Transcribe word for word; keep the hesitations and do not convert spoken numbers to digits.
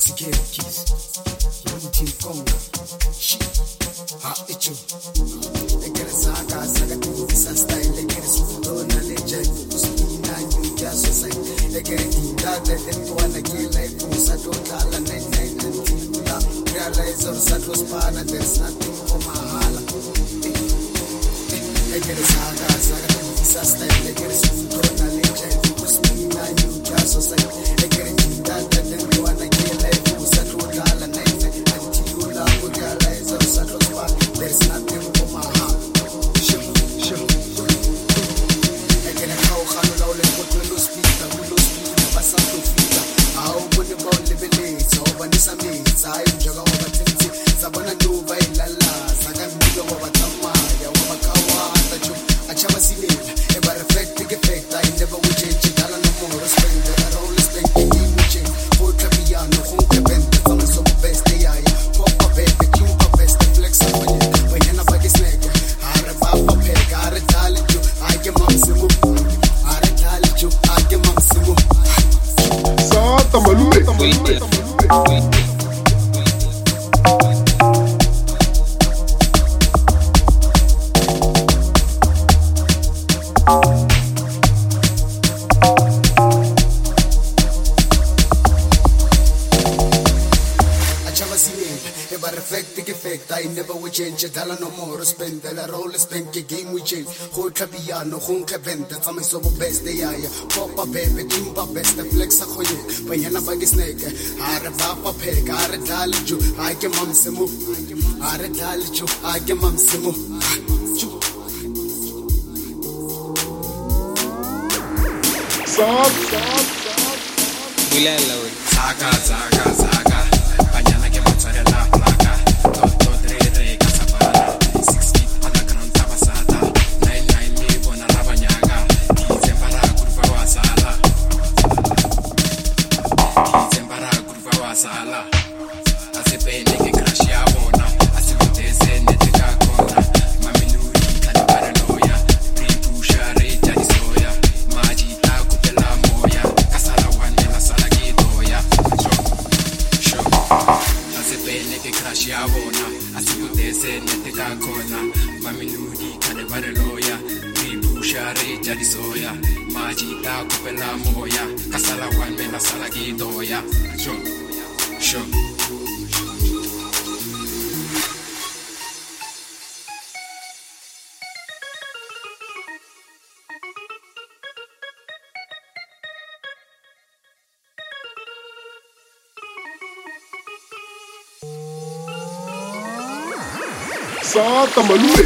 No gonke vente tsamai so bo best ya ya popa bebe timba best flex a khoye banyana ba ke snake are ba pa pheka are dal ju ai ke mam se mu are dal ju ai ke mam se mu stop stop stop bilala we saka saka saka banyana ke matsare la plaka to to tre re ka sabana six feet underground tabasata nine nine me bona la banyaka dizembara kurva wa sala dizembara kurva wa sala asepene ke crash ya bona asibutese neteka kona mamiluri kale paranoia prepusha re jadi soya maji ta kupela moya kasala wane la sala gitoya sho asepene ke crash ya bona asibutese neteka kona mamiluri kale paranoia prepusha re jadi soya maji ta kupela moya kasala wane la sala gitoya sho sho Sata malue